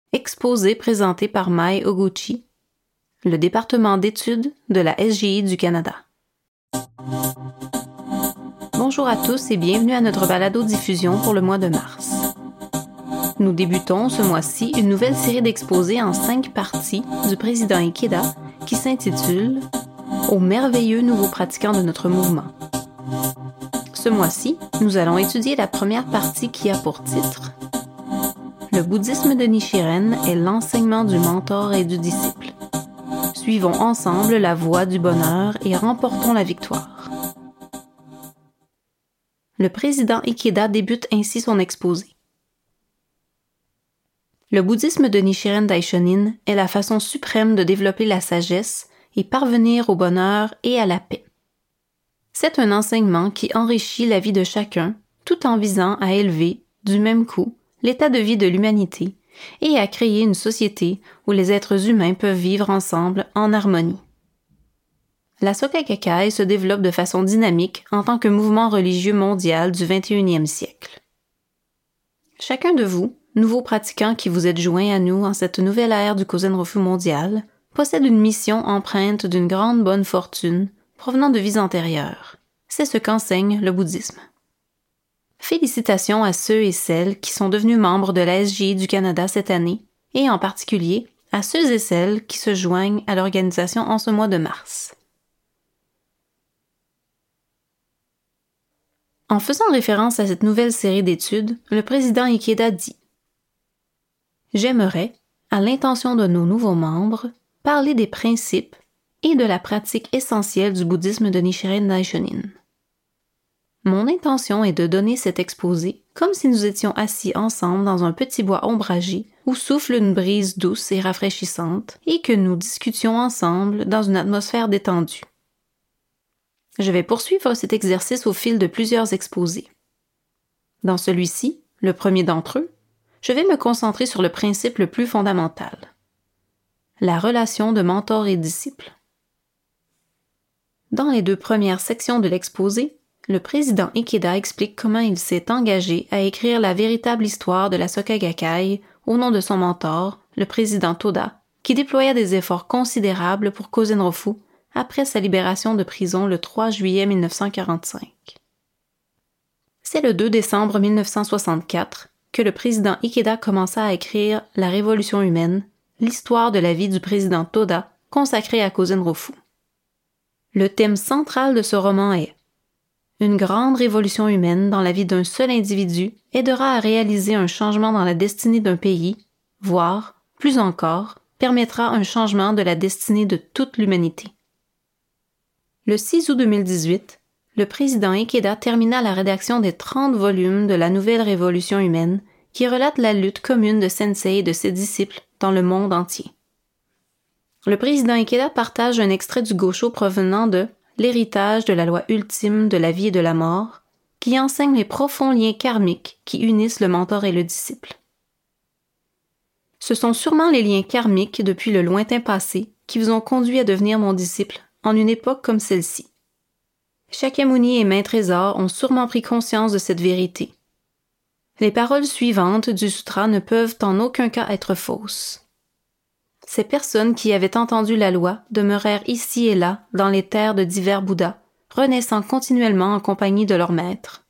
Exposé présenté par Mai Oguchi, le département d'études de la SGI du Canada. Bonjour à tous et bienvenue à notre balado-diffusion pour le mois de mars. Nous débutons ce mois-ci une nouvelle série d'exposés en 5 parties du président Ikeda qui s'intitule « Aux merveilleux nouveaux pratiquants de notre mouvement ». Ce mois-ci, nous allons étudier la première partie qui a pour titre « Le bouddhisme de Nichiren est l'enseignement du mentor et du disciple. Suivons ensemble la voie du bonheur et remportons la victoire. » Le président Ikeda débute ainsi son exposé. Le bouddhisme de Nichiren Daishonin est la façon suprême de développer la sagesse et parvenir au bonheur et à la paix. C'est un enseignement qui enrichit la vie de chacun tout en visant à élever, du même coup, l'état de vie de l'humanité et à créer une société où les êtres humains peuvent vivre ensemble en harmonie. La Soka Gakkai se développe de façon dynamique en tant que mouvement religieux mondial du 21e siècle. Chacun de vous, nouveaux pratiquants qui vous êtes joints à nous en cette nouvelle ère du Kozen-Rofu mondial, possède une mission empreinte d'une grande bonne fortune provenant de vies antérieures. C'est ce qu'enseigne le bouddhisme. Félicitations à ceux et celles qui sont devenus membres de la SGI du Canada cette année, et en particulier à ceux et celles qui se joignent à l'organisation en ce mois de mars. En faisant référence à cette nouvelle série d'études, le président Ikeda dit « J'aimerais, à l'intention de nos nouveaux membres, parler des principes et de la pratique essentielle du bouddhisme de Nichiren Daishonin. Mon intention est de donner cet exposé comme si nous étions assis ensemble dans un petit bois ombragé où souffle une brise douce et rafraîchissante et que nous discutions ensemble dans une atmosphère détendue. Je vais poursuivre cet exercice au fil de plusieurs exposés. Dans celui-ci, le premier d'entre eux, je vais me concentrer sur le principe le plus fondamental, la relation de mentor et disciple. Dans les 2 premières sections de l'exposé, le président Ikeda explique comment il s'est engagé à écrire la véritable histoire de la Soka Gakkai au nom de son mentor, le président Toda, qui déploya des efforts considérables pour Kozen-Rofu après sa libération de prison le 3 juillet 1945. C'est le 2 décembre 1964 que le président Ikeda commença à écrire La Révolution humaine, l'histoire de la vie du président Toda consacrée à Kozen-Rofu. Le thème central de ce roman est une grande révolution humaine dans la vie d'un seul individu aidera à réaliser un changement dans la destinée d'un pays, voire, plus encore, permettra un changement de la destinée de toute l'humanité. Le 6 août 2018, le président Ikeda termina la rédaction des 30 volumes de la Nouvelle Révolution humaine qui relate la lutte commune de Sensei et de ses disciples dans le monde entier. Le président Ikeda partage un extrait du Gosho provenant de L'héritage de la loi ultime de la vie et de la mort, qui enseigne les profonds liens karmiques qui unissent le mentor et le disciple. Ce sont sûrement les liens karmiques depuis le lointain passé qui vous ont conduit à devenir mon disciple en une époque comme celle-ci. Shakyamuni et Maître Trésor ont sûrement pris conscience de cette vérité. Les paroles suivantes du sutra ne peuvent en aucun cas être fausses. Ces personnes qui avaient entendu la loi demeurèrent ici et là dans les terres de divers Bouddhas, renaissant continuellement en compagnie de leur maître.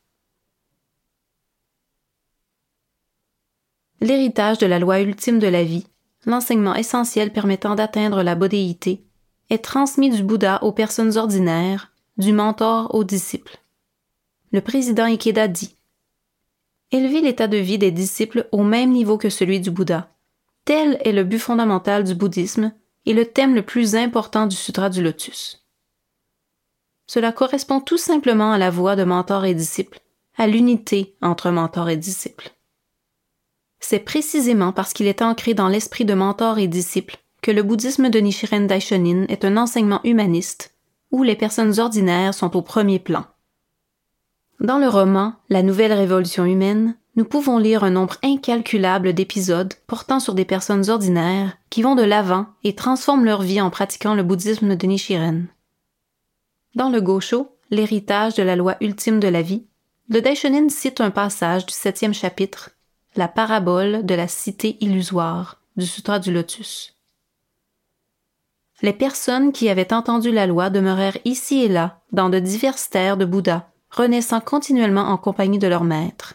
L'héritage de la loi ultime de la vie, l'enseignement essentiel permettant d'atteindre la bodhéité, est transmis du Bouddha aux personnes ordinaires, du mentor aux disciples. Le président Ikeda dit « Élever l'état de vie des disciples au même niveau que celui du Bouddha. Tel est le but fondamental du bouddhisme et le thème le plus important du Sutra du Lotus. Cela correspond tout simplement à la voie de mentor et disciple, à l'unité entre mentor et disciple. C'est précisément parce qu'il est ancré dans l'esprit de mentor et disciple que le bouddhisme de Nichiren Daishonin est un enseignement humaniste où les personnes ordinaires sont au premier plan. Dans le roman La Nouvelle Révolution humaine, nous pouvons lire un nombre incalculable d'épisodes portant sur des personnes ordinaires qui vont de l'avant et transforment leur vie en pratiquant le bouddhisme de Nichiren. Dans le Gosho, l'héritage de la loi ultime de la vie, le Daishonin cite un passage du 7e chapitre, la parabole de la cité illusoire, du Sutra du Lotus. Les personnes qui avaient entendu la loi demeurèrent ici et là, dans de diverses terres de Bouddha, renaissant continuellement en compagnie de leur maître.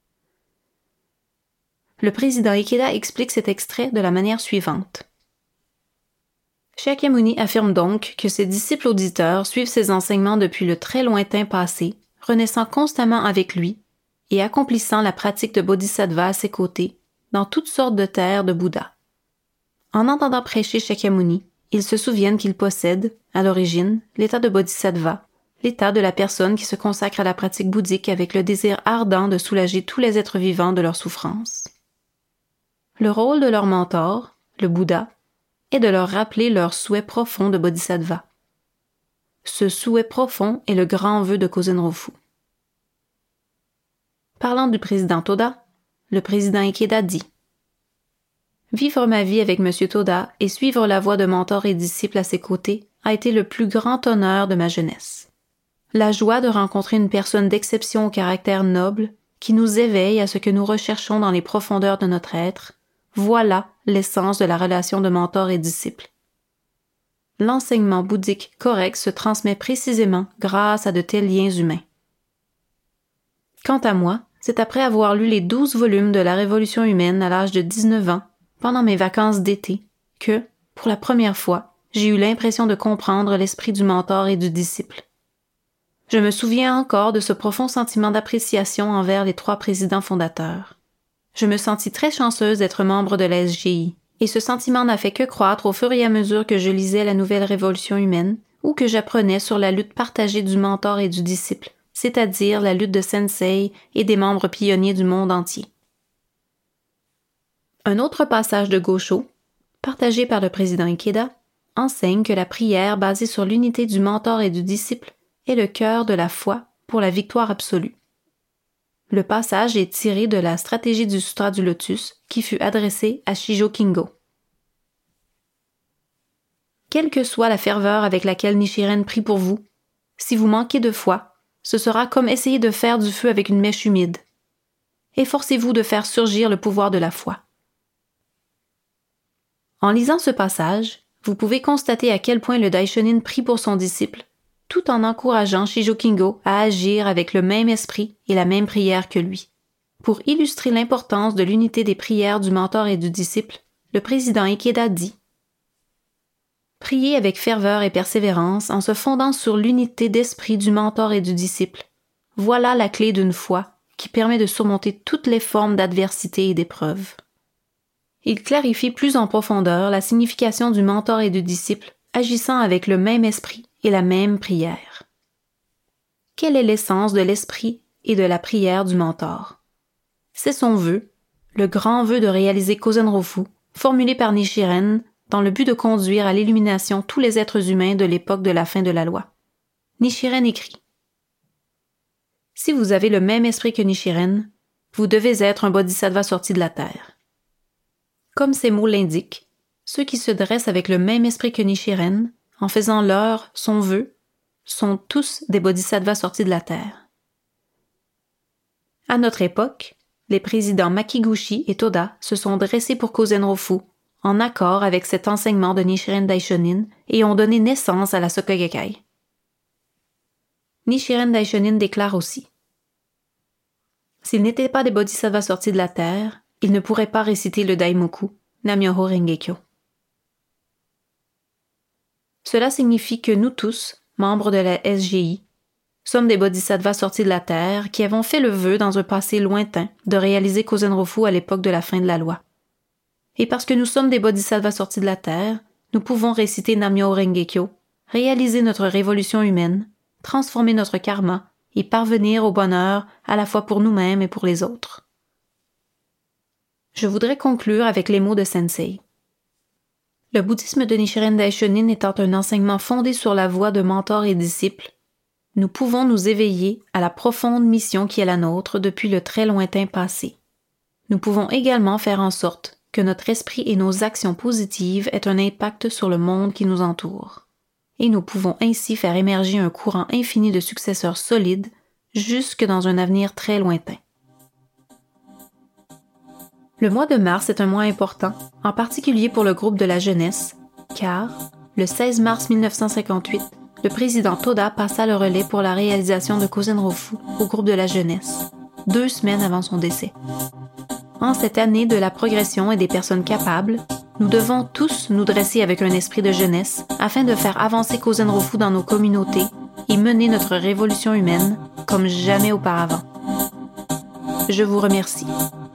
Le président Ikeda explique cet extrait de la manière suivante. Shakyamuni affirme donc que ses disciples auditeurs suivent ses enseignements depuis le très lointain passé, renaissant constamment avec lui et accomplissant la pratique de bodhisattva à ses côtés dans toutes sortes de terres de Bouddha. En entendant prêcher Shakyamuni, ils se souviennent qu'ils possèdent, à l'origine, l'état de bodhisattva, l'état de la personne qui se consacre à la pratique bouddhique avec le désir ardent de soulager tous les êtres vivants de leurs souffrances. Le rôle de leur mentor, le Bouddha, est de leur rappeler leur souhait profond de bodhisattva. Ce souhait profond est le grand vœu de Kozenrofu. Parlant du président Toda, le président Ikeda dit « Vivre ma vie avec M. Toda et suivre la voie de mentor et disciple à ses côtés a été le plus grand honneur de ma jeunesse. La joie de rencontrer une personne d'exception au caractère noble qui nous éveille à ce que nous recherchons dans les profondeurs de notre être, voilà l'essence de la relation de mentor et disciple. L'enseignement bouddhique correct se transmet précisément grâce à de tels liens humains. Quant à moi, c'est après avoir lu les 12 volumes de la Révolution humaine à l'âge de 19 ans, pendant mes vacances d'été, que, pour la première fois, j'ai eu l'impression de comprendre l'esprit du mentor et du disciple. Je me souviens encore de ce profond sentiment d'appréciation envers les 3 présidents fondateurs. Je me sentis très chanceuse d'être membre de la SGI, et ce sentiment n'a fait que croître au fur et à mesure que je lisais la nouvelle Révolution humaine ou que j'apprenais sur la lutte partagée du mentor et du disciple, c'est-à-dire la lutte de Sensei et des membres pionniers du monde entier. Un autre passage de Gosho, partagé par le président Ikeda, enseigne que la prière basée sur l'unité du mentor et du disciple est le cœur de la foi pour la victoire absolue. Le passage est tiré de la stratégie du Sutra du Lotus qui fut adressée à Shijo Kingo. Quelle que soit la ferveur avec laquelle Nichiren prie pour vous, si vous manquez de foi, ce sera comme essayer de faire du feu avec une mèche humide. Efforcez-vous de faire surgir le pouvoir de la foi. En lisant ce passage, vous pouvez constater à quel point le Daishonin prie pour son disciple, tout en encourageant Shijo Kingo à agir avec le même esprit et la même prière que lui. Pour illustrer l'importance de l'unité des prières du mentor et du disciple, le président Ikeda dit « Priez avec ferveur et persévérance en se fondant sur l'unité d'esprit du mentor et du disciple. Voilà la clé d'une foi qui permet de surmonter toutes les formes d'adversité et d'épreuves. » Il clarifie plus en profondeur la signification du mentor et du disciple agissant avec le même esprit et la même prière. Quelle est l'essence de l'esprit et de la prière du mentor? C'est son vœu, le grand vœu de réaliser Kozenrofu, formulé par Nichiren dans le but de conduire à l'illumination tous les êtres humains de l'époque de la fin de la loi. Nichiren écrit « Si vous avez le même esprit que Nichiren, vous devez être un bodhisattva sorti de la terre. » Comme ces mots l'indiquent, ceux qui se dressent avec le même esprit que Nichiren, en faisant leur, son vœu, sont tous des bodhisattvas sortis de la terre. À notre époque, les présidents Makiguchi et Toda se sont dressés pour Kozenrofu, en accord avec cet enseignement de Nichiren Daishonin, et ont donné naissance à la Soka Gakkai. Nichiren Daishonin déclare aussi « S'ils n'étaient pas des bodhisattvas sortis de la terre, ils ne pourraient pas réciter le Daimoku, Nam-myoho Renge-kyo. » Cela signifie que nous tous, membres de la SGI, sommes des bodhisattvas sortis de la terre qui avons fait le vœu dans un passé lointain de réaliser Kozenrofu à l'époque de la fin de la loi. Et parce que nous sommes des bodhisattvas sortis de la terre, nous pouvons réciter Nam-myoho Renge-kyo, réaliser notre révolution humaine, transformer notre karma et parvenir au bonheur à la fois pour nous-mêmes et pour les autres. Je voudrais conclure avec les mots de Sensei. Le bouddhisme de Nichiren Daishonin étant un enseignement fondé sur la voie de mentor et disciple, nous pouvons nous éveiller à la profonde mission qui est la nôtre depuis le très lointain passé. Nous pouvons également faire en sorte que notre esprit et nos actions positives aient un impact sur le monde qui nous entoure. Et nous pouvons ainsi faire émerger un courant infini de successeurs solides jusque dans un avenir très lointain. Le mois de mars est un mois important, en particulier pour le groupe de la jeunesse, car, le 16 mars 1958, le président Toda passa le relais pour la réalisation de Kozenrofu au groupe de la jeunesse, 2 semaines avant son décès. En cette année de la progression et des personnes capables, nous devons tous nous dresser avec un esprit de jeunesse afin de faire avancer Kozenrofu dans nos communautés et mener notre révolution humaine comme jamais auparavant. Je vous remercie.